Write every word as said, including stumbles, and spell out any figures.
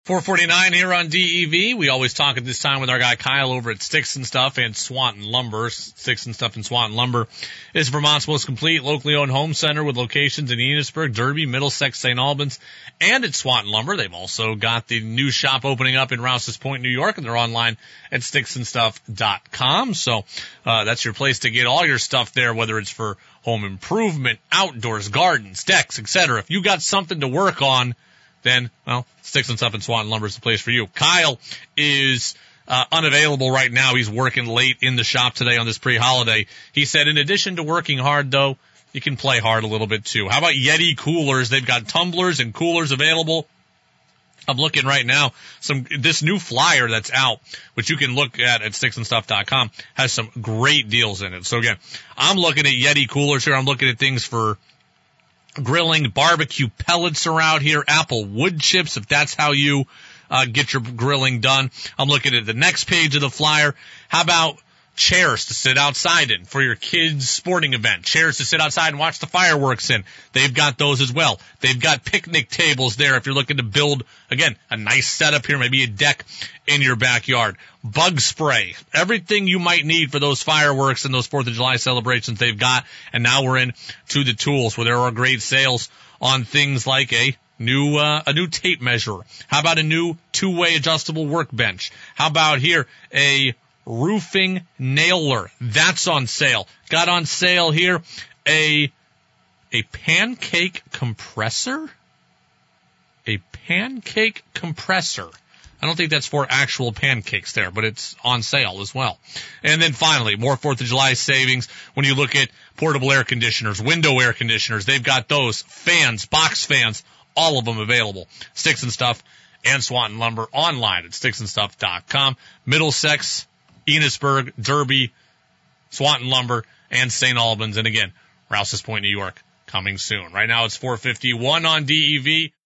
four forty-nine here on D E V. We always talk at this time with our guy Kyle over at Sticks and Stuff and Swanton Lumber. Sticks and Stuff and Swanton Lumber is Vermont's most complete locally owned home center with locations in Enosburg, Derby, Middlesex, Saint Albans, and at Swanton Lumber. They've also got the new shop opening up in Rouse's Point, New York, and they're online at sticks and stuff dot com. So uh, that's your place to get all your stuff there, whether it's for home improvement, outdoors, gardens, decks, et cetera. If you got something to work on, then, well, Sticks and Stuff and Swanton Lumber is the place for you. Kyle is uh, unavailable right now. He's working late in the shop today on this pre-holiday. He said, in addition to working hard, though, you can play hard a little bit, too. How about Yeti coolers? They've got tumblers and coolers available. I'm looking right now. Some this new flyer that's out, which you can look at at sticks and stuff dot com, has some great deals in it. So, again, I'm looking at Yeti coolers here. I'm looking at things for grilling. Barbecue pellets are out here. Apple wood chips, if that's how you uh, get your grilling done. I'm looking at the next page of the flyer. How about chairs to sit outside in for your kids' sporting event? Chairs to sit outside and watch the fireworks in. They've got those as well. They've got picnic tables there if you're looking to build, again, a nice setup here, maybe a deck in your backyard. Bug spray, everything you might need for those fireworks and those fourth of July celebrations they've got. And now we're in to the tools where there are great sales on things like a new uh, a new tape measure. How about a new two-way adjustable workbench? How about here a roofing nailer? That's on sale. Got on sale here a a pancake compressor? A pancake compressor. I don't think that's for actual pancakes there, but it's on sale as well. And then finally, more fourth of July savings when you look at portable air conditioners, window air conditioners. They've got those. Fans, box fans, all of them available. Sticks and Stuff and Swanton Lumber online at sticks and stuff dot com. Middlesex, Enosburg, Derby, Swanton Lumber, and Saint Albans. And again, Rouse's Point, New York, coming soon. Right now it's four fifty-one on D E V.